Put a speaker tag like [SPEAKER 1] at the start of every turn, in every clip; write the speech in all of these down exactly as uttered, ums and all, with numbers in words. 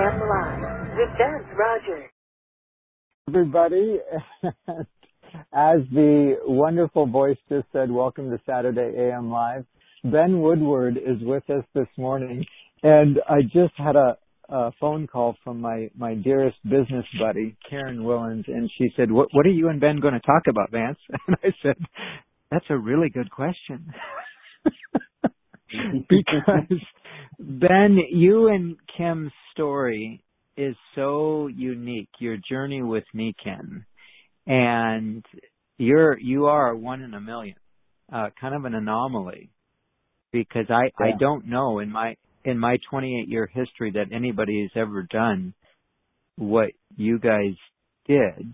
[SPEAKER 1] M Live with Vance Rogers.
[SPEAKER 2] Everybody, as the wonderful voice just said, welcome to Saturday A M Live. Ben Woodward is with us this morning, and I just had a, a phone call from my, my dearest business buddy, Karen Willens, and she said, what, what are you and Ben going to talk about, Vance? And I said, that's a really good question. Because, Ben, you and Kim's story is so unique, your journey with Nikken, and you're, you are one in a million, uh, kind of an anomaly, because I, yeah. I don't know in my, in my twenty-eight year history that anybody has ever done what you guys did.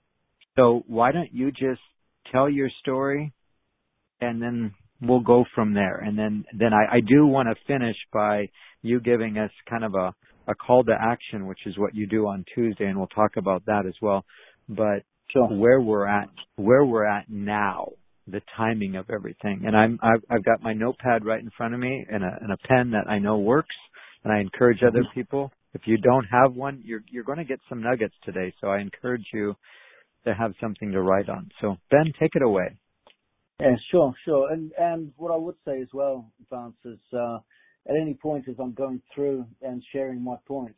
[SPEAKER 2] So why don't you just tell your story and then we'll go from there. And then, then I, I do want to finish by you giving us kind of a, a call to action, which is what you do on Tuesday, and we'll talk about that as well. But sure. where we're at, where we're at now, the timing of everything. And I'm, I've, I've got my notepad right in front of me and a, and a pen that I know works. And I encourage mm-hmm. other people, if you don't have one, you're, you're going to get some nuggets today. So I encourage you to have something to write on. So Ben, take it away.
[SPEAKER 3] Yeah, sure, sure. And and what I would say as well, Vance, is uh, at any point as I'm going through and sharing my points,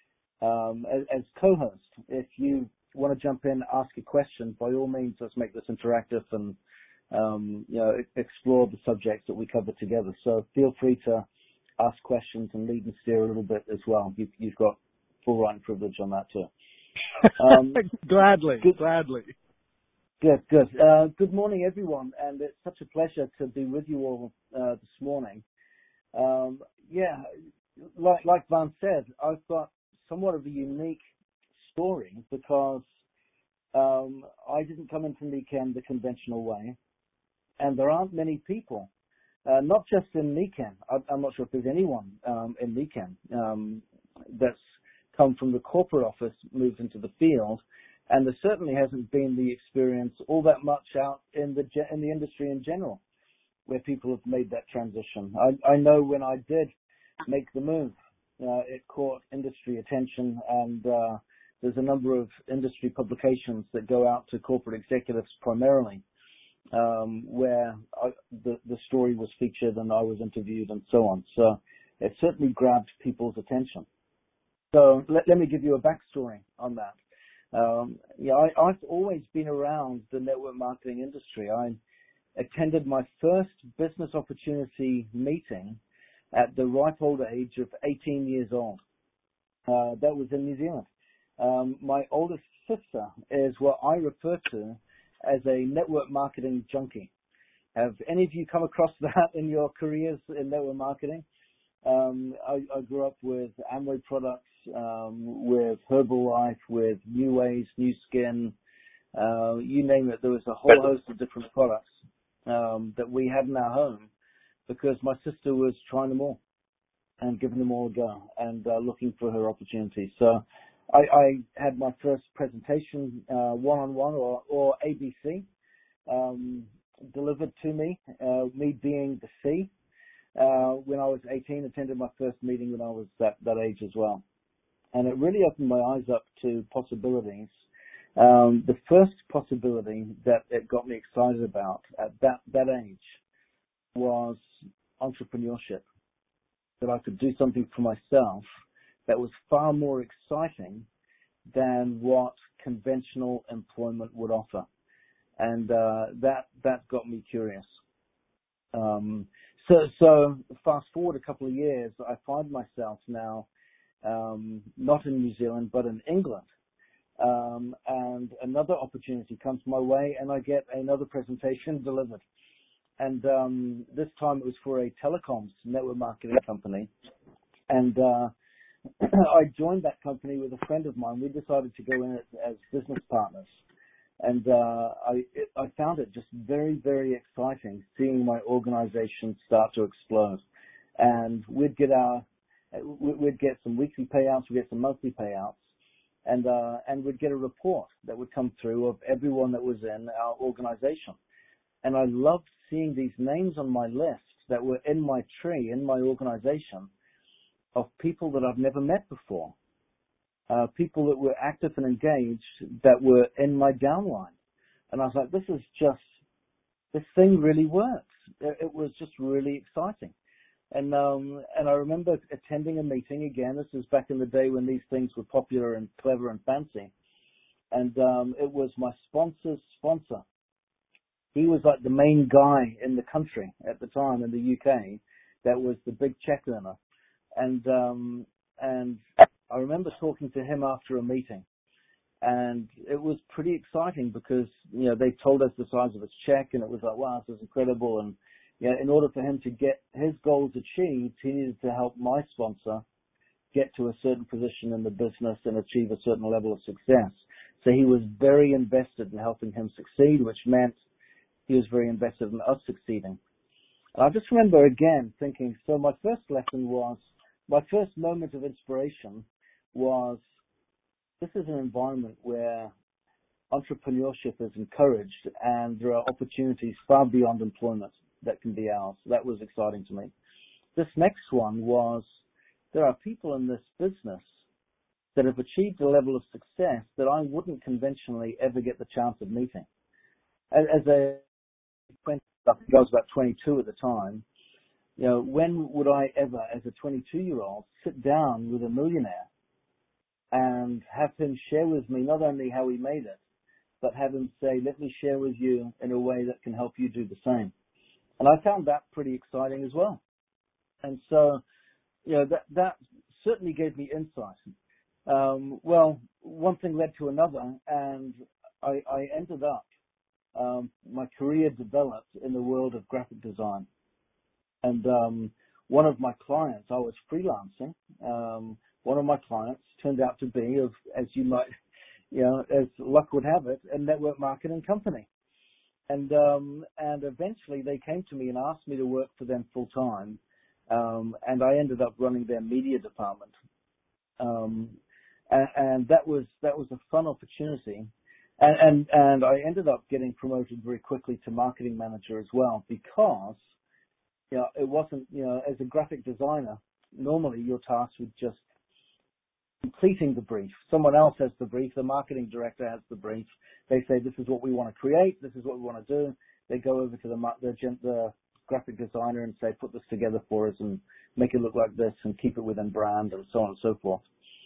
[SPEAKER 3] um, as, as co-host, if you want to jump in, ask a question, by all means, let's make this interactive and um, you know explore the subjects that we cover together. So feel free to ask questions and lead and steer a little bit as well. You, you've got full right and privilege on that too.
[SPEAKER 2] Um, gladly, good, gladly.
[SPEAKER 3] Good, good. Uh, good morning, everyone, and it's such a pleasure to be with you all uh, this morning. Um, yeah, like, like Vance said, I've got somewhat of a unique story because um, I didn't come into Nikken the conventional way, and there aren't many people, uh, not just in Nikken. I, I'm not sure if there's anyone um, in Nikken um, that's come from the corporate office, moved into the field. And there certainly hasn't been the experience all that much out in the in the industry in general, where people have made that transition. I, I know when I did make the move, uh, it caught industry attention, and uh, there's a number of industry publications that go out to corporate executives primarily, um, where I, the the story was featured and I was interviewed and so on. So it certainly grabbed people's attention. So let, let me give you a backstory on that. Um, yeah, I, I've always been around the network marketing industry. I attended my first business opportunity meeting at the ripe old age of eighteen years old. Uh, that was in New Zealand. Um, my oldest sister is what I refer to as a network marketing junkie. Have any of you come across that in your careers in network marketing? Um, I, I grew up with Amway products, um, with Herbalife, with New Ways, New Skin, uh, you name it. There was a whole host of different products um, that we had in our home because my sister was trying them all and giving them all a go and uh, looking for her opportunities. So I, I had my first presentation uh, one-on-one or, or A B C um, delivered to me, uh, me being the C. Uh, when I was eighteen, attended my first meeting when I was that, that age as well. And it really opened my eyes up to possibilities. Um, the first possibility that it got me excited about at that, that age was entrepreneurship, that I could do something for myself that was far more exciting than what conventional employment would offer. And uh, that, that got me curious. Um, So, so fast forward a couple of years, I find myself now um, not in New Zealand, but in England. Um, and another opportunity comes my way, and I get another presentation delivered. And um, this time it was for a telecoms network marketing company. And uh, I joined that company with a friend of mine. We decided to go in as, as business partners. And uh, I, it, I found it just very, very exciting seeing my organization start to explode. And we'd get our, we'd get some weekly payouts, we'd get some monthly payouts, and uh, and we'd get a report that would come through of everyone that was in our organization. And I loved seeing these names on my list that were in my tree, in my organization, of people that I've never met before. uh, people that were active and engaged that were in my downline. And I was like, this is just, this thing really works. It, it was just really exciting. And um, and I remember attending a meeting again. This was back in the day when these things were popular and clever and fancy. And um, it was my sponsor's sponsor. He was like the main guy in the country at the time in the U K that was the big check earner. And um, and I remember talking to him after a meeting. And it was pretty exciting because, you know, they told us the size of his check, and it was like, wow, this is incredible. And you know, in order for him to get his goals achieved, he needed to help my sponsor get to a certain position in the business and achieve a certain level of success. So he was very invested in helping him succeed, which meant he was very invested in us succeeding. And I just remember again thinking, so my first lesson was, my first moment of inspiration was, this is an environment where entrepreneurship is encouraged and there are opportunities far beyond employment that can be ours. That was exciting to me. This next one was, there are people in this business that have achieved a level of success that I wouldn't conventionally ever get the chance of meeting. As, as a, I think I was about twenty-two at the time, you know, when would I ever, as a twenty-two-year-old, sit down with a millionaire and have him share with me not only how he made it, but have him say, let me share with you in a way that can help you do the same. And I found that pretty exciting as well. And so, you know, that, that certainly gave me insight. Um, well, one thing led to another, and I, I ended up, um, my career developed in the world of graphic design. And um, one of my clients, I was freelancing, um, one of my clients turned out to be, of, as you might, you know, as luck would have it, a network marketing company. And um, and eventually they came to me and asked me to work for them full time, um, and I ended up running their media department. Um, and, and that was that was a fun opportunity, and, and and I ended up getting promoted very quickly to marketing manager as well, because you know it wasn't, you know, as a graphic designer, normally you're tasked with just completing the brief. Someone else has the brief. The marketing director has the brief. They say, this is what we want to create. This is what we want to do. They go over to the, the, the graphic designer and say, put this together for us and make it look like this and keep it within brand and so on and so forth.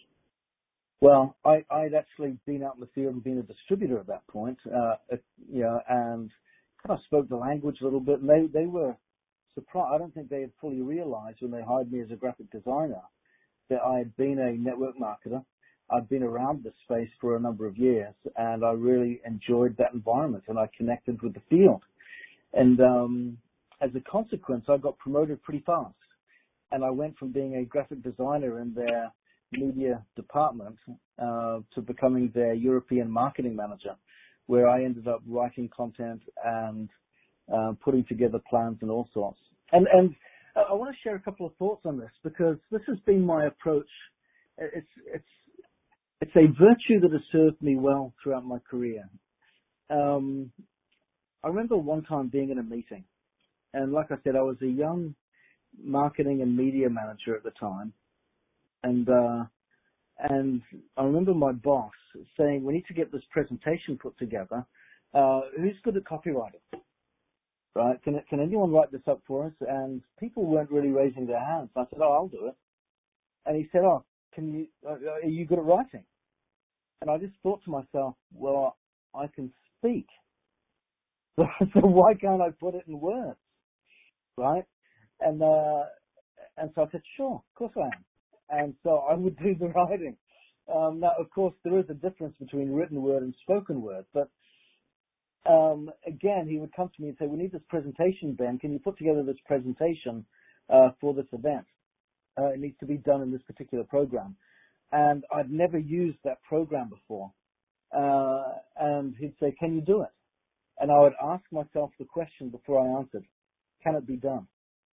[SPEAKER 3] Well, I, I'd actually been out in the field and been a distributor at that point, uh, you know, and kind of spoke the language a little bit. And they, they were surprised. I don't think they had fully realized when they hired me as a graphic designer that I had been a network marketer. I'd been around this space for a number of years, and I really enjoyed that environment, and I connected with the field. And um, as a consequence, I got promoted pretty fast. And I went from being a graphic designer in their media department uh, to becoming their European marketing manager, where I ended up writing content and uh, putting together plans and all sorts. And, and I want to share a couple of thoughts on this, because this has been my approach. It's it's it's a virtue that has served me well throughout my career. Um, I remember one time being in a meeting, and like I said, I was a young marketing and media manager at the time, and uh, and I remember my boss saying, "We need to get this presentation put together. Uh, who's good at copywriting? Right? Can can anyone write this up for us?" And people weren't really raising their hands. I said, "Oh, I'll do it." And he said, "Oh, can you? Uh, are you good at writing?" And I just thought to myself, "Well, I can speak, so why can't I put it in words?" Right? And uh, and so I said, "Sure, of course I am." And so I would do the writing. Um, now, of course, there is a difference between written word and spoken word, but Um, again, he would come to me and say, "We need this presentation, Ben. Can you put together this presentation uh, for this event? Uh, it needs to be done in this particular program." And I'd never used that program before. Uh, and he'd say, "Can you do it?" And I would ask myself the question before I answered, "Can it be done?"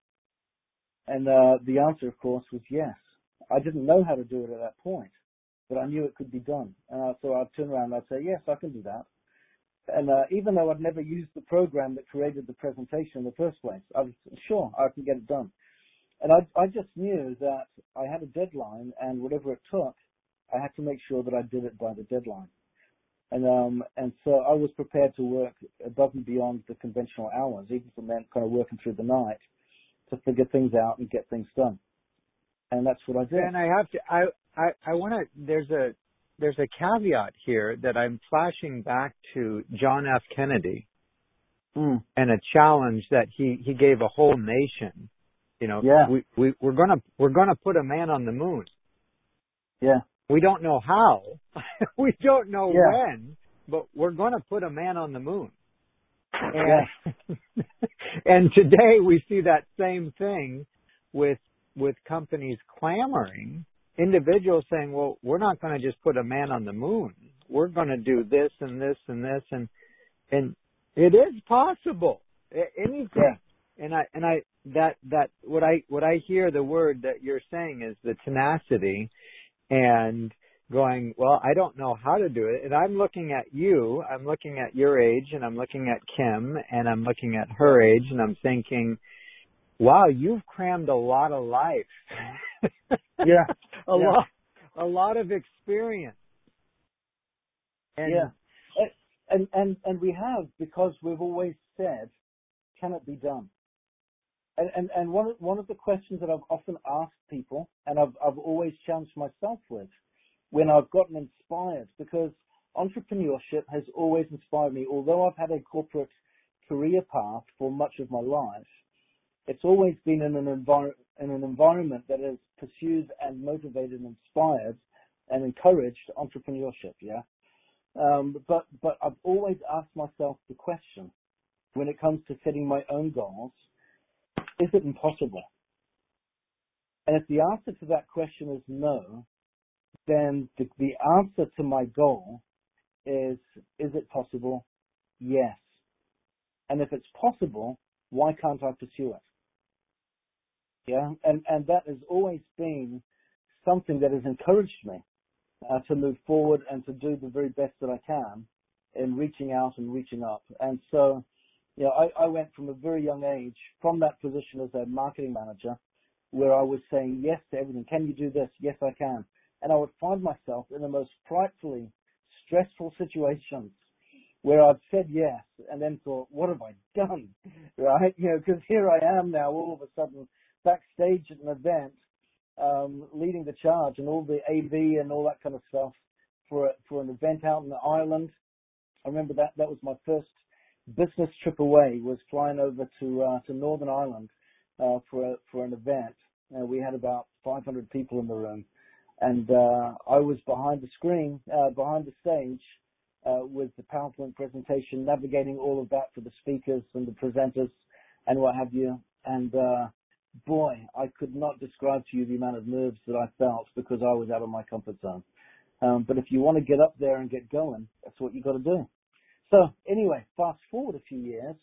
[SPEAKER 3] And uh, the answer, of course, was yes. I didn't know how to do it at that point, but I knew it could be done. Uh, so I'd turn around and I'd say, "Yes, I can do that." And uh, even though I'd never used the program that created the presentation in the first place, I was sure I can get it done. And I, I just knew that I had a deadline, and whatever it took, I had to make sure that I did it by the deadline. And um, and so I was prepared to work above and beyond the conventional hours, even if it meant kind of working through the night to figure things out and get things done. And that's what I did.
[SPEAKER 2] And I have to, I, I, I want to, there's a, there's a caveat here that I'm flashing back to John F. Kennedy
[SPEAKER 3] Mm.
[SPEAKER 2] and a challenge that he, he gave a whole nation. You know,
[SPEAKER 3] Yeah.
[SPEAKER 2] we, we, we're going to, we're going to put a man on the moon.
[SPEAKER 3] Yeah.
[SPEAKER 2] We don't know how, we don't know
[SPEAKER 3] Yeah.
[SPEAKER 2] when, but we're going to put a man on the moon.
[SPEAKER 3] Yeah.
[SPEAKER 2] And, and today we see that same thing with, with companies clamoring, individuals saying, well, we're not going to just put a man on the moon. We're going to do this and this and this. And, and it is possible. A- Anything.
[SPEAKER 3] Yeah.
[SPEAKER 2] And I, and I, that, that, what I, what I hear the word that you're saying is the tenacity and going, well, I don't know how to do it. And I'm looking at you, I'm looking at your age, and I'm looking at Kim, and I'm looking at her age, and I'm thinking, wow, you've crammed a lot of life.
[SPEAKER 3] Yeah.
[SPEAKER 2] a
[SPEAKER 3] Yeah.
[SPEAKER 2] lot, a lot of experience. And
[SPEAKER 3] Yeah. And, and, and we have, because we've always said, can it be done? And, and, and one, of, one of the questions that I've often asked people, and I've, I've always challenged myself with, when I've gotten inspired, because entrepreneurship has always inspired me. Although I've had a corporate career path for much of my life, it's always been in an, envir- in an environment that has pursued and motivated and inspired and encouraged entrepreneurship, yeah? Um, but, but I've always asked myself the question, when it comes to setting my own goals, is it impossible? And if the answer to that question is no, then the, the answer to my goal is, is it possible? Yes. And if it's possible, why can't I pursue it? Yeah. And, and that has always been something that has encouraged me uh, to move forward and to do the very best that I can in reaching out and reaching up. And so, you know, I, I went from a very young age from that position as a marketing manager where I was saying yes to everything. Can you do this? Yes, I can. And I would find myself in the most frightfully stressful situations where I'd said yes and then thought, what have I done? Right? You know, because here I am now all of a sudden backstage at an event, um, leading the charge and all the A V and all that kind of stuff for, a, for an event out in the island. I remember that, that was my first business trip away, was flying over to, uh, to Northern Ireland, uh, for a, for an event. Uh, we had about five hundred people in the room. And uh, I was behind the screen, uh, behind the stage, uh, with the PowerPoint presentation, navigating all of that for the speakers and the presenters and what have you. And uh, boy, I could not describe to you the amount of nerves that I felt because I was out of my comfort zone. Um, but if you want to get up there and get going, that's what you got to do. So anyway, fast forward a few years,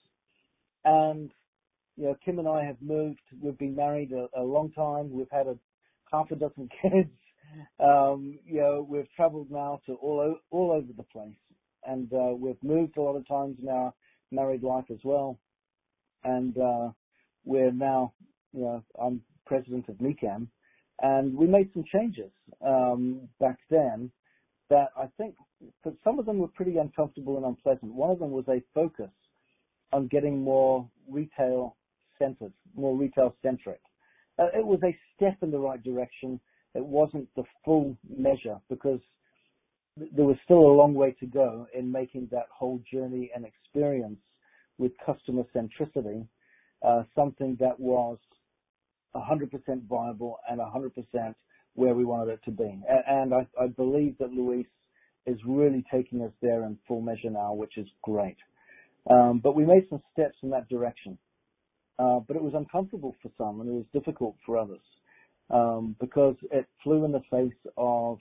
[SPEAKER 3] and you know, Kim and I have moved. We've been married a, a long time. We've had a half a dozen kids. Um, you know, we've traveled now to all o- all over the place, and uh, we've moved a lot of times in our married life as well. And uh, we're now, you know, I'm president of NECAM, and we made some changes um, back then that I think, but some of them were pretty uncomfortable and unpleasant. One of them was a focus on getting more retail centered, more retail centric. Uh, it was a step in the right direction. It wasn't the full measure because th- there was still a long way to go in making that whole journey and experience with customer centricity uh, something that was one hundred percent viable and one hundred percent where we wanted it to be. A- And I, I believe that Luis is really taking us there in full measure now, which is great. Um, but we made some steps in that direction. Uh, but it was uncomfortable for some and it was difficult for others um, because it flew in the face of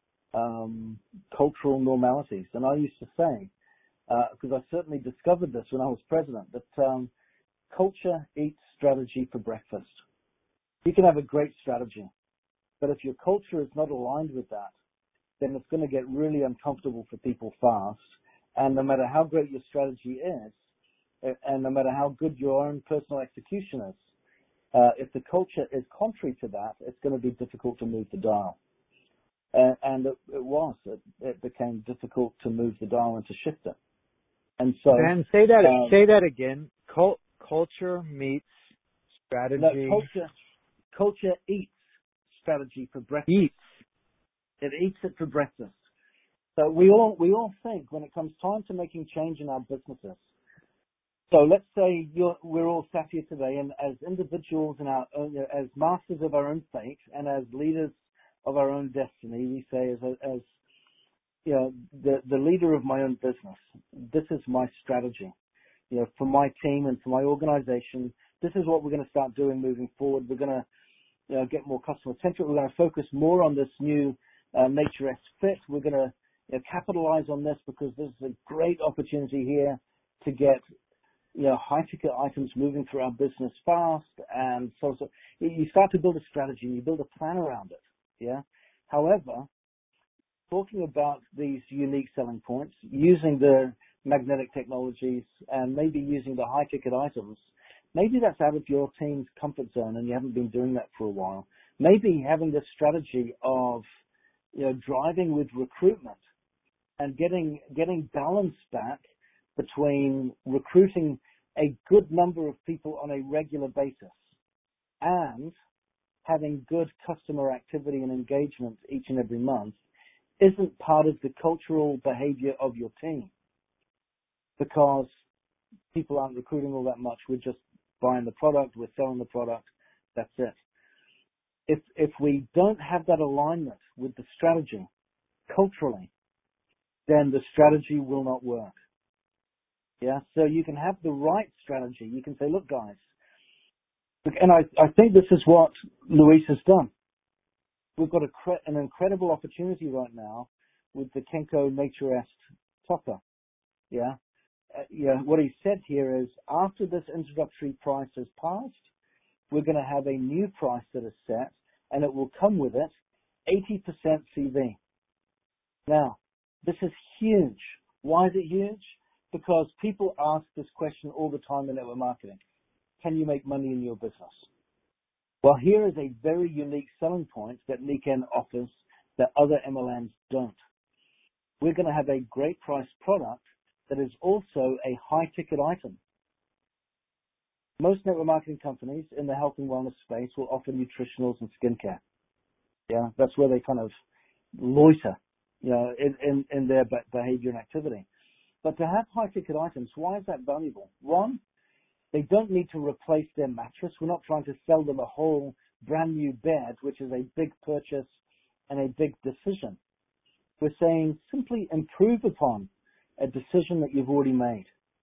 [SPEAKER 3] um, cultural normalities. And I used to say, because uh, I certainly discovered this when I was president, that um, culture eats strategy for breakfast. You can have a great strategy, but if your culture is not aligned with that, then it's going to get really uncomfortable for people fast. And no matter how great your strategy is, and no matter how good your own personal execution is, uh, if the culture is contrary to that, it's going to be difficult to move the dial. Uh, and it, it was. It, it became difficult to move the dial and to shift it. And so,
[SPEAKER 2] Ben, say that
[SPEAKER 3] um,
[SPEAKER 2] say that again. Cult, culture meets
[SPEAKER 3] no,
[SPEAKER 2] strategy.
[SPEAKER 3] culture, culture eats strategy for breakfast.
[SPEAKER 2] Eats.
[SPEAKER 3] It eats it for breakfast. So we all we all think when it comes time to making change in our businesses. So let's say you're, we're all sat here today, and as individuals in our own, you know, as masters of our own fate, and as leaders of our own destiny, we say as as you know the the leader of my own business. This is my strategy. You know, for my team and for my organization, this is what we're going to start doing moving forward. We're going to you know, get more customer centric. We're going to focus more on this new uh, Nature X fit. We're going to you know, capitalize on this because this is a great opportunity here to get you know, high ticket items moving through our business fast, and so so you start to build a strategy, you build a plan around it. Yeah. However, talking about these unique selling points, using the magnetic technologies, and maybe using the high ticket items, maybe that's out of your team's comfort zone, and you haven't been doing that for a while. Maybe having this strategy of you know driving with recruitment and getting getting balance back between recruiting a good number of people on a regular basis and having good customer activity and engagement each and every month isn't part of the cultural behavior of your team, because people aren't recruiting all that much. We're just buying the product, we're selling the product, that's it. If if we don't have that alignment with the strategy culturally, then the strategy will not work. Yeah, so you can have the right strategy. You can say, look, guys, and I, I think this is what Luis has done. We've got a, an incredible opportunity right now with the Kenko Nature X topper. Yeah, uh, yeah. What he said here is, after this introductory price has passed, we're going to have a new price that is set, and it will come with it eighty percent C V. Now, this is huge. Why is it huge? Because people ask this question all the time in network marketing. Can you make money in your business? Well, here is a very unique selling point that Nikken offers that other M L Ms don't. We're going to have a great price product that is also a high ticket item. Most network marketing companies in the health and wellness space will offer nutritionals and skincare. Yeah, that's where they kind of loiter, you know, in, in, in their behavior and activity. But to have high ticket items, why is that valuable? One, they don't need to replace their mattress. We're not trying to sell them a whole brand new bed, which is a big purchase and a big decision. We're saying simply improve upon a decision that you've already made.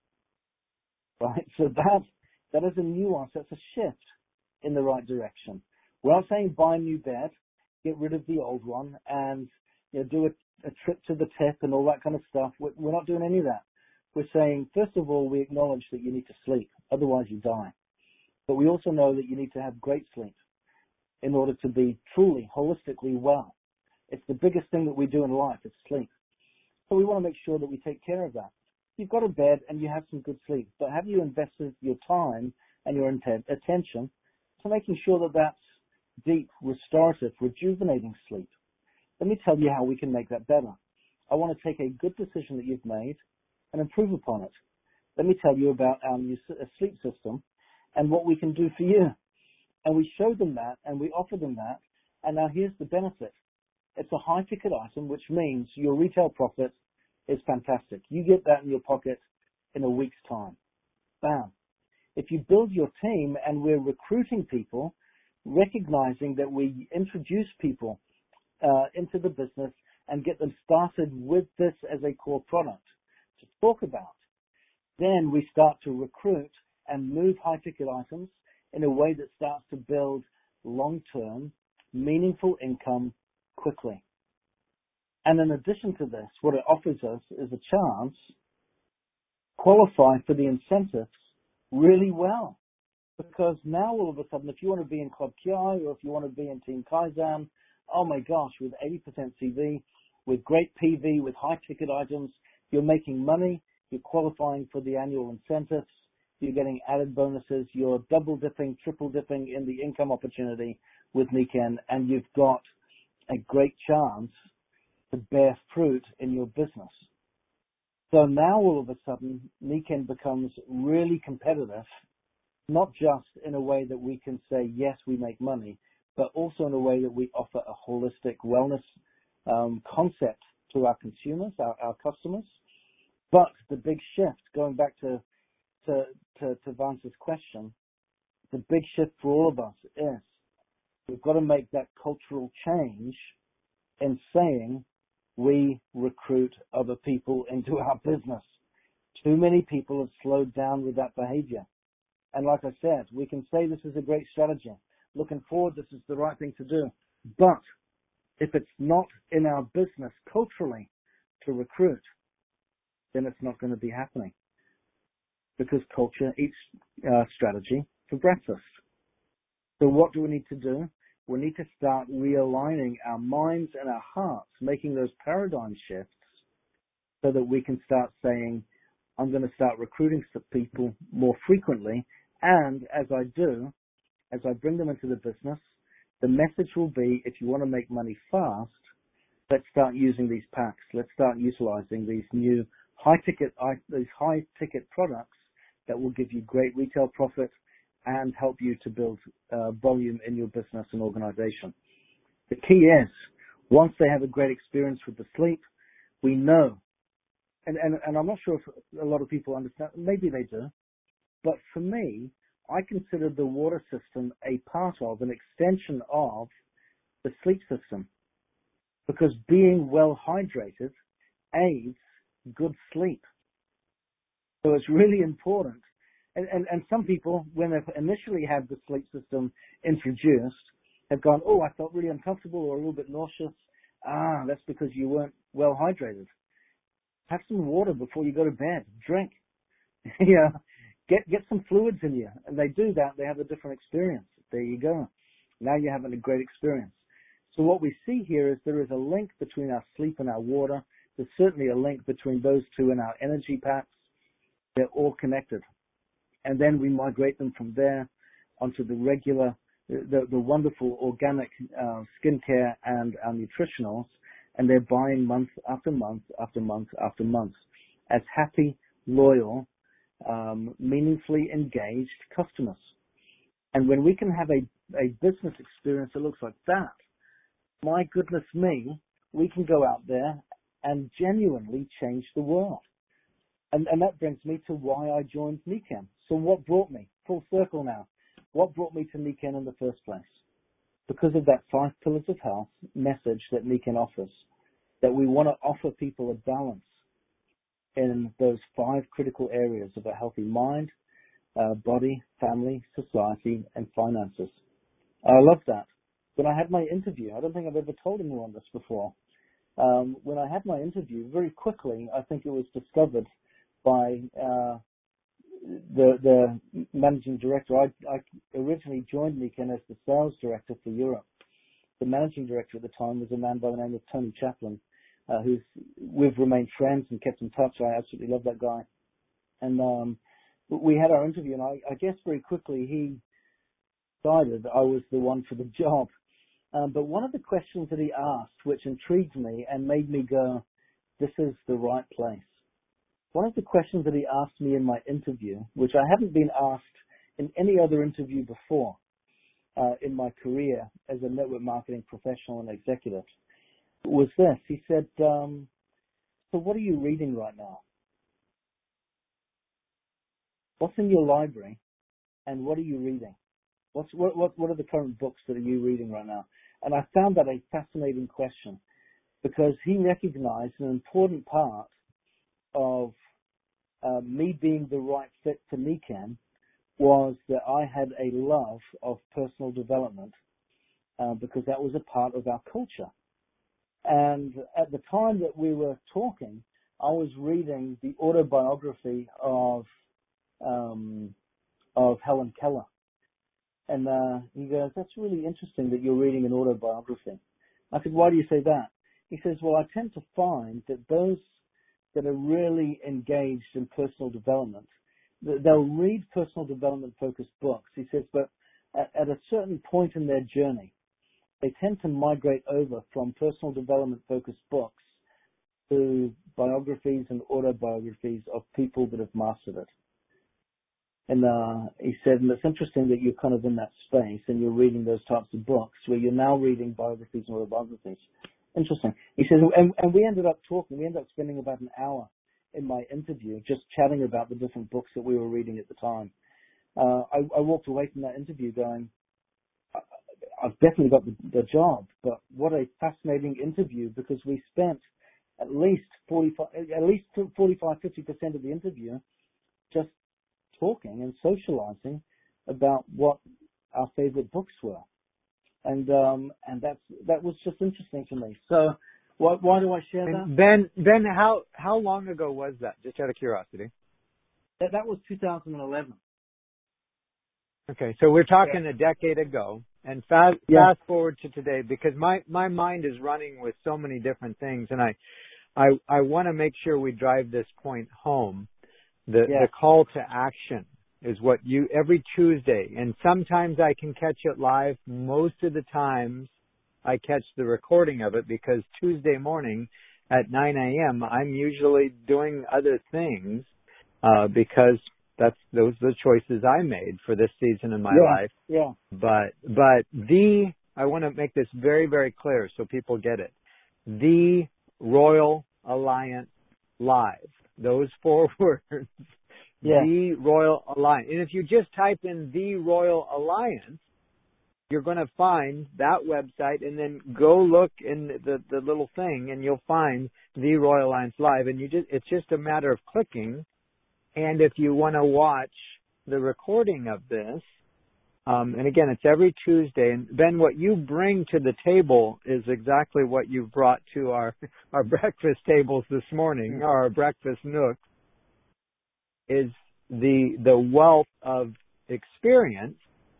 [SPEAKER 3] Right? So that, that is a nuance. That's a shift in the right direction. We're not saying buy a new bed, get rid of the old one, and you know, do a a trip to the tip and all that kind of stuff. We're not doing any of that. We're saying, first of all, we acknowledge that you need to sleep, otherwise you die. But we also know that you need to have great sleep in order to be truly, holistically well. It's the biggest thing that we do in life, is sleep. So we want to make sure that we take care of that. You've got a bed and you have some good sleep, but have you invested your time and your intent, attention to making sure that that's deep, restorative, rejuvenating sleep? Let me tell you how we can make that better. I want to take a good decision that you've made and improve upon it. Let me tell you about our new sleep system and what we can do for you. And we show them that and we offer them that. And now here's the benefit. It's a high ticket item, which means your retail profit is fantastic. You get that in your pocket in a week's time. Bam. If you build your team and we're recruiting people, recognizing that we introduce people Uh, into the business and get them started with this as a core product to talk about, then we start to recruit and move high ticket items in a way that starts to build long-term, meaningful income quickly. And in addition to this, what it offers us is a chance to qualify for the incentives really well. Because now all of a sudden, if you want to be in Club Kiai or if you want to be in Team Kaizen, oh my gosh, with eighty percent C V, with great P V, with high ticket items, you're making money, you're qualifying for the annual incentives, you're getting added bonuses, you're double dipping, triple dipping in the income opportunity with Nikken, and you've got a great chance to bear fruit in your business. So now all of a sudden, Nikken becomes really competitive, not just in a way that we can say, yes, we make money, but also in a way that we offer a holistic wellness um, concept to our consumers, our, our customers. But the big shift, going back to, to, to, to Vance's question, the big shift for all of us is we've got to make that cultural change in saying we recruit other people into our business. Too many people have slowed down with that behavior. And like I said, we can say this is a great strategy. Looking forward, this is the right thing to do. But if it's not in our business culturally to recruit, then it's not going to be happening. Because culture eats uh, strategy for breakfast. So what do we need to do? We need to start realigning our minds and our hearts, making those paradigm shifts so that we can start saying, I'm going to start recruiting people more frequently. And as I do, as I bring them into the business, the message will be, if you want to make money fast, let's start using these packs. Let's start utilizing these new high-ticket, these high-ticket products that will give you great retail profit and help you to build uh, volume in your business and organization. The key is, once they have a great experience with the sleep, we know, and, and, and I'm not sure if a lot of people understand, maybe they do, but for me, I consider the water system a part of, an extension of the sleep system, because being well hydrated aids good sleep. So it's really important. And, and, and some people, when they've initially had the sleep system introduced, have gone, oh, I felt really uncomfortable or a little bit nauseous. Ah, that's because you weren't well hydrated. Have some water before you go to bed. Drink. you know, get get some fluids in you. And they do that, they have a different experience. There you go. Now you're having a great experience. So what we see here is there is a link between our sleep and our water. There's certainly a link between those two and our energy packs. They're all connected. And then we migrate them from there onto the regular, the, the wonderful organic uh, skincare and our nutritionals, and they're buying month after month after month after month as happy, loyal, um, meaningfully engaged customers. And when we can have a, a business experience that looks like that, my goodness me, we can go out there and genuinely change the world. And, and that brings me to why I joined Nikken. So what brought me? Full circle now. What brought me to Nikken in the first place? Because of that five pillars of health message that Nikken offers, that we want to offer people a balance in those five critical areas of a healthy mind, uh, body, family, society, and finances. I love that. When I had my interview, I don't think I've ever told anyone this before. Um, when I had my interview, very quickly, I think it was discovered by uh, the the managing director. I, I originally joined Nikken as the sales director for Europe. The managing director at the time was a man by the name of Tony Chaplin, uh, who's we've remained friends and kept in touch. I absolutely love that guy. And um, we had our interview, and I, I guess very quickly he decided I was the one for the job. Um, but one of the questions that he asked, which intrigued me and made me go, this is the right place. One of the questions that he asked me in my interview, which I haven't been asked in any other interview before uh, in my career as a network marketing professional and executive, was this. He said, um, so what are you reading right now? What's in your library and what are you reading? What's, what, what, what are the current books that are you reading right now? And I found that a fascinating question because he recognized an important part of uh, me being the right fit for Nikken was that I had a love of personal development uh, because that was a part of our culture. And at the time that we were talking, I was reading the autobiography of um, of Helen Keller. And uh, he goes, that's really interesting that you're reading an autobiography. I said, why do you say that? He says, well, I tend to find that those that are really engaged in personal development, they'll read personal development focused books. He says, but at, at a certain point in their journey, they tend to migrate over from personal development focused books to biographies and autobiographies of people that have mastered it. And uh, he said, and it's interesting that you're kind of in that space and you're reading those types of books where you're now reading biographies and autobiographies. Interesting. He says, and, and we ended up talking, we ended up spending about an hour in my interview just chatting about the different books that we were reading at the time. Uh, I, I walked away from that interview going, I've definitely got the, the job, but what a fascinating interview, because we spent at least forty-five, at least forty-five, fifty percent of the interview just talking and socializing about what our favorite books were. And, um, and that's, that was just interesting to me. So why, why do I share that?
[SPEAKER 2] And Ben, Ben, how, how long ago was that? Just out of curiosity.
[SPEAKER 3] That, that was two thousand eleven.
[SPEAKER 2] Okay, so we're talking yeah. a decade ago, and fast,
[SPEAKER 3] yeah.
[SPEAKER 2] fast forward to today, because my, my mind is running with so many different things, and I I, I want to make sure we drive this point home. The
[SPEAKER 3] yeah.
[SPEAKER 2] the call to action is what you every Tuesday, and sometimes I can catch it live. Most of the times I catch the recording of it, because Tuesday morning at nine a.m. I'm usually doing other things uh, because That's those are the choices I made for this season in my
[SPEAKER 3] yeah,
[SPEAKER 2] life.
[SPEAKER 3] Yeah.
[SPEAKER 2] But but the I want to make this very, very clear so people get it. The Royal Alliance Live. Those four words.
[SPEAKER 3] Yeah.
[SPEAKER 2] The Royal Alliance. And if you just type in The Royal Alliance, you're going to find that website, and then go look in the, the little thing and you'll find The Royal Alliance Live. And you just it's just a matter of clicking. And if you want to watch the recording of this, um, and again, it's every Tuesday. And Ben, what you bring to the table is exactly what you've brought to our, our breakfast tables this morning, our breakfast nooks, is the the wealth of experience,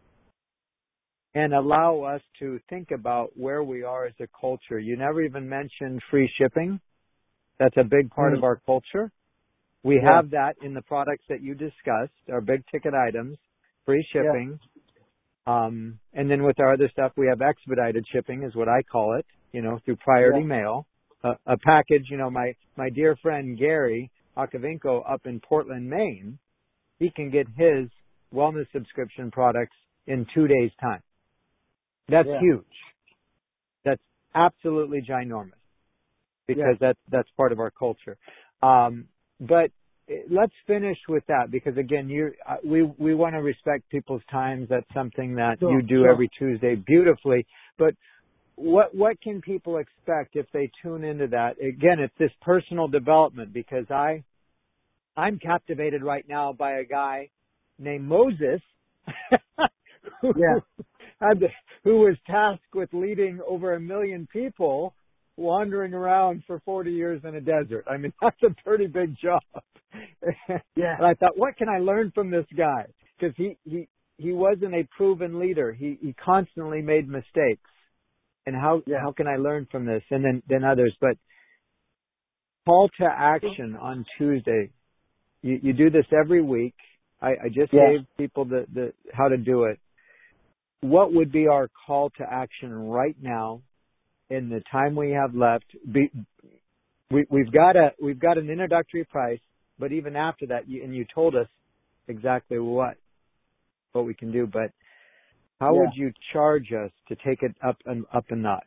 [SPEAKER 2] and allow us to think about where we are as a culture. You never even mentioned free shipping. That's a big part
[SPEAKER 3] mm.
[SPEAKER 2] of our culture. We
[SPEAKER 3] yeah.
[SPEAKER 2] have that in the products that you discussed, our big ticket items, free shipping. Yeah. Um, and then with our other stuff, we have expedited shipping is what I call it, you know, through priority yeah. mail. Uh, a package, you know, my, my dear friend Gary Akavinko up in Portland, Maine, he can get his wellness subscription products in two days' time. That's
[SPEAKER 3] yeah.
[SPEAKER 2] huge. That's absolutely ginormous, because
[SPEAKER 3] yeah.
[SPEAKER 2] that's, that's part of our culture. Um, But let's finish with that, because again, you uh, we we want to respect people's times. That's something that
[SPEAKER 3] sure,
[SPEAKER 2] you do
[SPEAKER 3] sure.
[SPEAKER 2] every Tuesday beautifully. But what what can people expect if they tune into that? Again, it's this personal development, because I I'm captivated right now by a guy named Moses who,
[SPEAKER 3] yeah.
[SPEAKER 2] had the, who was tasked with leading over a million people wandering around for forty years in a desert. I mean, that's a pretty big job.
[SPEAKER 3] yeah.
[SPEAKER 2] And I thought, what can I learn from this guy? Because he, he, he wasn't a proven leader. He, he constantly made mistakes. And how,
[SPEAKER 3] yeah.
[SPEAKER 2] how can I learn from this? And then, then others. But call to action on Tuesday. You, you do this every week. I, I just
[SPEAKER 3] yeah.
[SPEAKER 2] gave people the, the, how to do it. What would be our call to action right now? In the time we have left, be, we, we've got a we've got an introductory price, but even after that, you, and you told us exactly what what we can do. But how
[SPEAKER 3] yeah.
[SPEAKER 2] would you charge us to take it up and up a notch?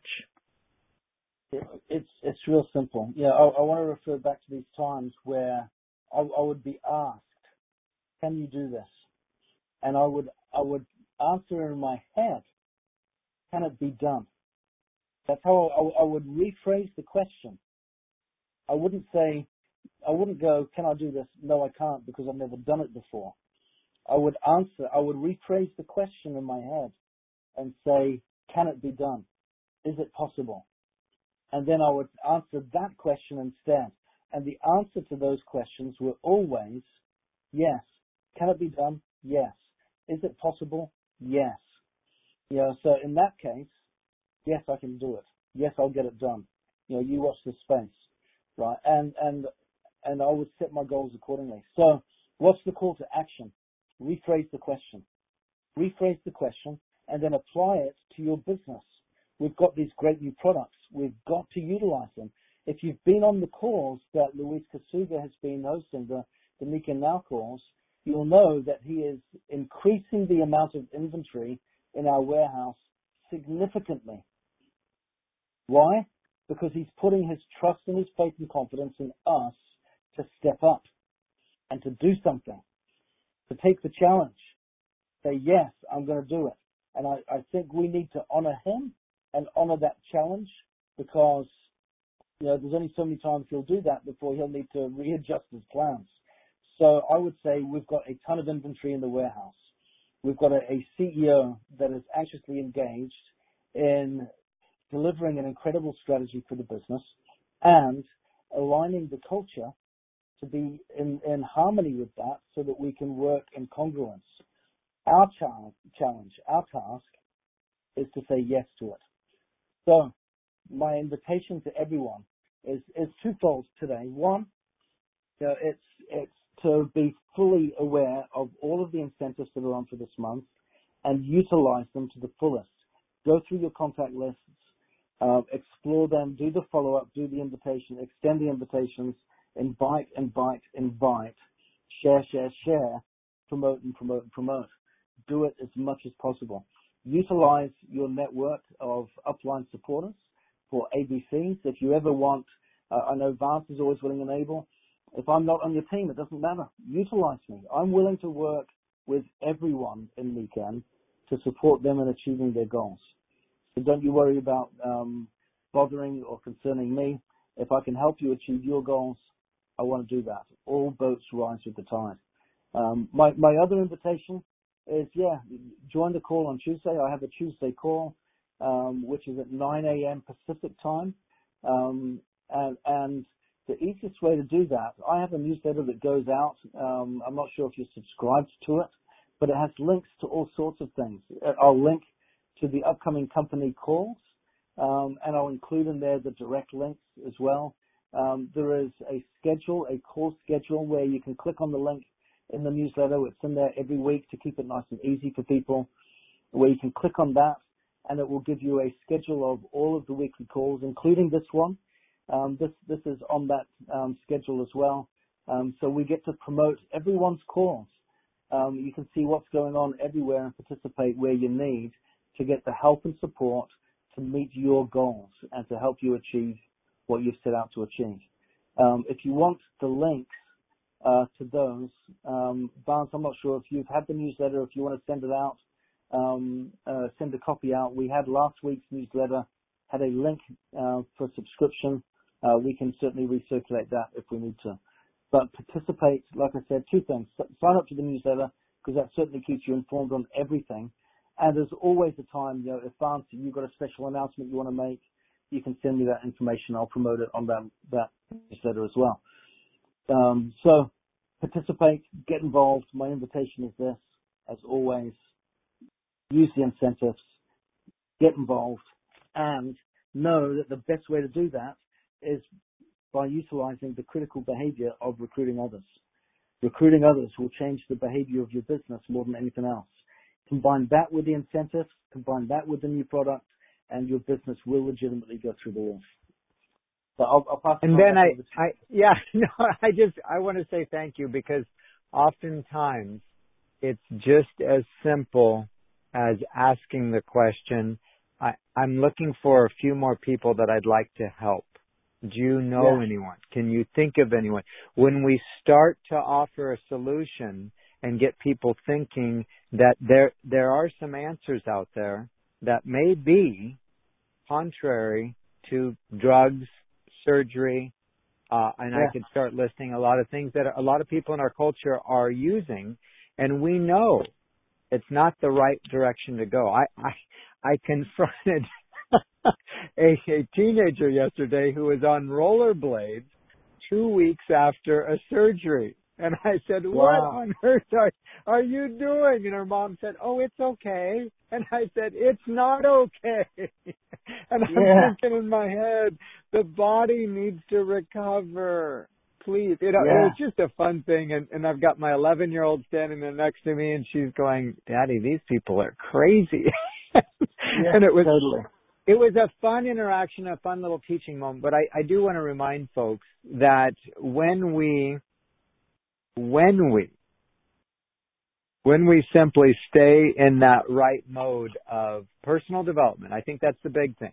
[SPEAKER 3] It, it's it's real simple. Yeah, I, I want to refer back to these times where I, I would be asked, "Can you do this?" And I would I would answer in my head, "Can it be done?" That's how I, I would rephrase the question. I wouldn't say, I wouldn't go, "Can I do this?" No, I can't, because I've never done it before. I would answer, I would rephrase the question in my head and say, "Can it be done? Is it possible?" And then I would answer that question instead. And the answer to those questions were always, yes. Can it be done? Yes. Is it possible? Yes. You know, so in that case, yes, I can do it. Yes, I'll get it done. You know, you watch this space, right? And and and I would set my goals accordingly. So, what's the call to action? Rephrase the question. Rephrase the question, and then apply it to your business. we've got these great new products. We've got to utilize them. If you've been on the calls that Luis Kasuga has been hosting, the, the Nikken Now calls, you'll know that he is increasing the amount of inventory in our warehouse significantly. Why? Because he's putting his trust and his faith and confidence in us to step up and to do something, to take the challenge, say, yes, I'm going to do it. And I, I think we need to honor him and honor that challenge, because, you know, there's only so many times he'll do that before he'll need to readjust his plans. So I would say we've got a ton of inventory in the warehouse. We've got a, a C E O that is anxiously engaged in delivering an incredible strategy for the business and aligning the culture to be in, in harmony with that so that we can work in congruence. Our challenge, challenge, our task is to say yes to it. So my invitation to everyone is, is twofold today. One, you know, it's, it's to be fully aware of all of the incentives that are on for this month and utilize them to the fullest. Go through your contact lists, uh, explore them, do the follow-up, do the invitation, extend the invitations, invite, invite, invite, share, share, share, promote and promote and promote. Do it as much as possible. Utilize your network of upline supporters for A B Cs. If you ever want, uh, I know Vance is always willing and able. If I'm not on your team, it doesn't matter. Utilize me. I'm willing to work with everyone in Nikken to support them in achieving their goals. So don't you worry about um, bothering or concerning me. If I can help you achieve your goals, I want to do that. All boats rise with the tide. Um, my, my other invitation is, yeah, join the call on Tuesday. I have a Tuesday call, um, which is at nine a.m. Pacific time. Um, and, and the easiest way to do that, I have a newsletter that goes out. Um, I'm not sure if you're subscribed to it, but it has links to all sorts of things. I'll link to the upcoming company calls, um, and I'll include in there the direct links as well. Um, there is a schedule, a call schedule, where you can click on the link in the newsletter. It's in there every week to keep it nice and easy for people, where you can click on that, and it will give you a schedule of all of the weekly calls, including this one. Um, this this is on that um, schedule as well. Um, so we get to promote everyone's calls. Um, you can see what's going on everywhere and participate where you need to get the help and support to meet your goals and to help you achieve what you've set out to achieve. Um, if you want the links uh, to those, um, Barnes, I'm not sure if you've had the newsletter, if you want to send it out, um, uh, send a copy out. We had last week's newsletter, had a link uh, for subscription. Uh, we can certainly recirculate that if we need to. But participate, like I said, two things. Sign up to the newsletter, because that certainly keeps you informed on everything. And there's always a time, you know, if Vance, you've got a special announcement you want to make, you can send me that information. I'll promote it on that, that newsletter as well. Um, so participate, get involved. My invitation is this, as always, use the incentives, get involved, and know that the best way to do that is by utilizing the critical behavior of recruiting others. Recruiting others will change the behavior of your business more than anything else. Combine that with the incentives, combine that with the new product, and your business will legitimately go through the roof. So I'll, I'll pass it
[SPEAKER 2] And
[SPEAKER 3] on
[SPEAKER 2] then
[SPEAKER 3] back
[SPEAKER 2] I,
[SPEAKER 3] over to
[SPEAKER 2] I, yeah, no, I just, I want to say thank you, because oftentimes it's just as simple as asking the question, I, I'm looking for a few more people that I'd like to help. Do you know
[SPEAKER 3] yeah.
[SPEAKER 2] anyone? Can you think of anyone? When we start to offer a solution and get people thinking that there, there are some answers out there that may be contrary to drugs, surgery, uh, and
[SPEAKER 3] Yeah.
[SPEAKER 2] I could start listing a lot of things that a lot of people in our culture are using, and we know it's not the right direction to go. I, I, I confronted a, a teenager yesterday who was on rollerblades two weeks after a surgery. And I said, what
[SPEAKER 3] Wow.
[SPEAKER 2] on earth are, are you doing? And her mom said, oh, it's okay. And I said, it's not okay. And I'm
[SPEAKER 3] Yeah.
[SPEAKER 2] thinking in my head, the body needs to recover. Please. You know, it
[SPEAKER 3] Yeah.
[SPEAKER 2] was just a fun thing. And, and I've got my eleven-year-old standing there next to me, and she's going, Daddy, these people are crazy.
[SPEAKER 3] Yeah.
[SPEAKER 2] And it was,
[SPEAKER 3] Totally.
[SPEAKER 2] it was a fun interaction, a fun little teaching moment. But I, I do want to remind folks that when we, when we, when we simply stay in that right mode of personal development, I think that's the big thing.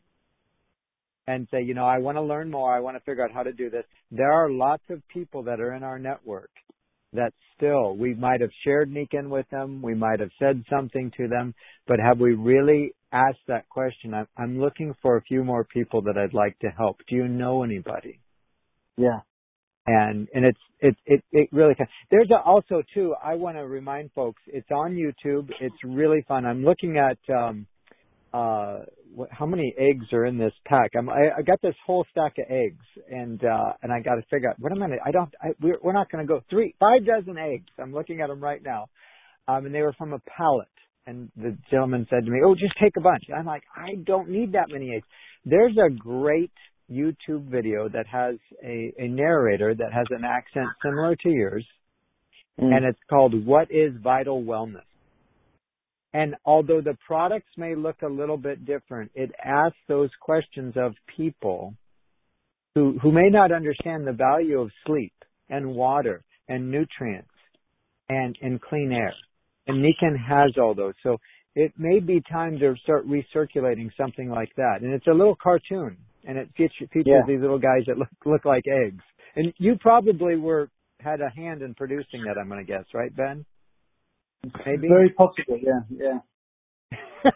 [SPEAKER 2] And say, you know, I want to learn more. I want to figure out how to do this. There are lots of people that are in our network that still, we might have shared Nikken with them. We might have said something to them, but have we really asked that question? I'm, I'm looking for a few more people that I'd like to help. Do you know anybody?
[SPEAKER 3] Yeah.
[SPEAKER 2] And, and it's, it, it, it really can. There's a, also too, I want to remind folks, it's on YouTube. It's really fun. I'm looking at, um, uh, what, how many eggs are in this pack? I'm, I, I got this whole stack of eggs, and uh, and I got to figure out what am I gonna. I don't. I, we're, we're not going to go three, five dozen eggs. I'm looking at them right now, um, and they were from a pallet. And the gentleman said to me, "Oh, just take a bunch." I'm like, I don't need that many eggs. There's a great YouTube video that has a, a narrator that has an accent similar to yours, mm. and it's called "What is Vital Wellness?" And although the products may look a little bit different, it asks those questions of people who, who may not understand the value of sleep and water and nutrients and, and clean air. And Nikken has all those. So it may be time to start recirculating something like that. And it's a little cartoon, and it features, features yeah. these little guys that look, look like eggs. And you probably were had a hand in producing that, I'm going to guess, right, Ben? Maybe?
[SPEAKER 3] Very possible, yeah,
[SPEAKER 2] yeah.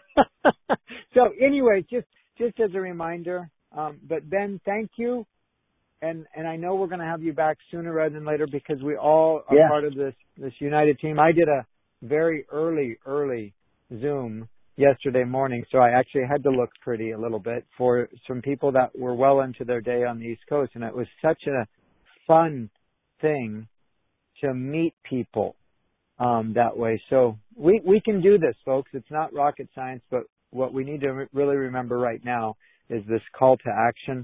[SPEAKER 2] So anyway, just just as a reminder, um, but Ben, thank you, and and I know we're going to have you back sooner rather than later because we all are
[SPEAKER 3] yeah.
[SPEAKER 2] part of this this united team. I did a very early early Zoom yesterday morning, so I actually had to look pretty a little bit for some people that were well into their day on the East Coast, and it was such a fun thing to meet people. Um, that way. So we, we can do this, folks. It's not rocket science, but what we need to re- really remember right now is this call to action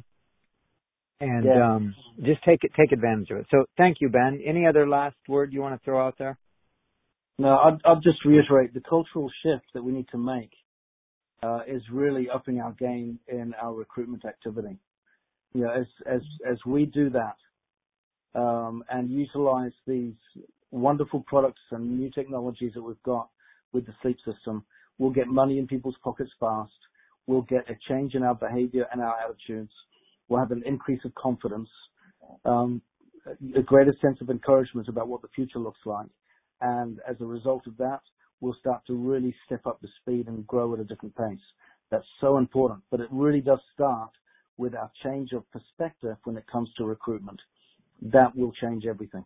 [SPEAKER 2] and
[SPEAKER 3] yeah.
[SPEAKER 2] um, just take it, take advantage of it. So thank you, Ben. Any other last word you want to throw out there?
[SPEAKER 3] No, I'll, I'll just reiterate the cultural shift that we need to make uh, is really upping our game in our recruitment activity. You know, as, as, as we do that um, and utilize these wonderful products and new technologies that we've got with the sleep system, we'll get money in people's pockets fast. We'll get a change in our behavior and our attitudes. We'll have an increase of confidence, um, a greater sense of encouragement about what the future looks like. And as a result of that, we'll start to really step up the speed and grow at a different pace. That's so important. But it really does start with our change of perspective when it comes to recruitment. That will change everything.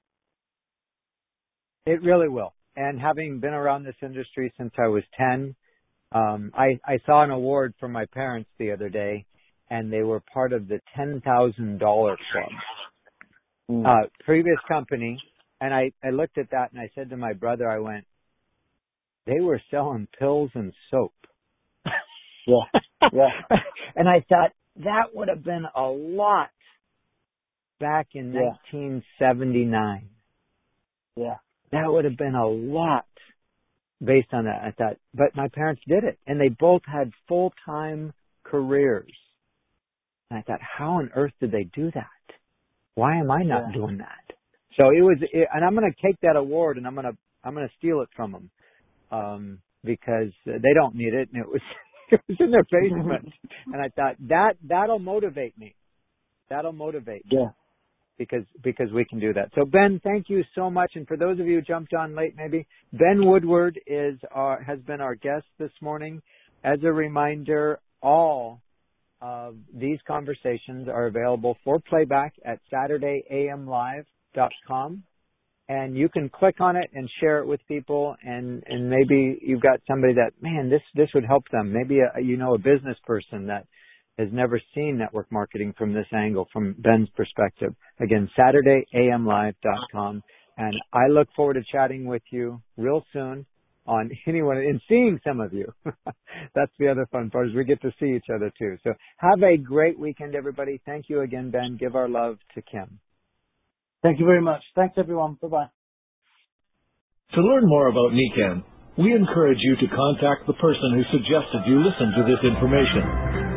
[SPEAKER 2] It really will. And having been around this industry since I was ten, um, I, I saw an award from my parents the other day, and they were part of the ten thousand dollars club. Mm. Uh, previous company, and I, I looked at that and I said to my brother, I went, they were selling pills and soap.
[SPEAKER 3] Yeah, yeah.
[SPEAKER 2] And I thought that would have been a lot back in
[SPEAKER 3] yeah.
[SPEAKER 2] nineteen seventy-nine.
[SPEAKER 3] Yeah.
[SPEAKER 2] That would have been a lot based on that. I thought, but my parents did it, and they both had full-time careers. And I thought, how on earth did they do that? Why am I not yeah. doing that? So it was, it, and I'm going to take that award, and I'm going to, I'm going to steal it from them, um, because they don't need it, and it was, it was in their basement. And I thought that that'll motivate me. That'll motivate me.
[SPEAKER 3] Yeah.
[SPEAKER 2] Because because we can do that. So Ben, thank you so much. And for those of you who jumped on late, maybe Ben Woodward is our, has been our guest this morning. As a reminder, all of these conversations are available for playback at Saturday A M live dot com, and you can click on it and share it with people. And, and maybe you've got somebody that, man, this this would help them. Maybe a, you know a business person that has never seen network marketing from this angle, from Ben's perspective. Again, Saturday A M live dot com. And I look forward to chatting with you real soon on anyone and seeing some of you. That's the other fun part, is we get to see each other too. So have a great weekend, everybody. Thank you again, Ben. Give our love to Kim.
[SPEAKER 3] Thank you very much. Thanks, everyone. Bye-bye.
[SPEAKER 4] To learn more about Nikken, We encourage you to contact the person who suggested you listen to this information.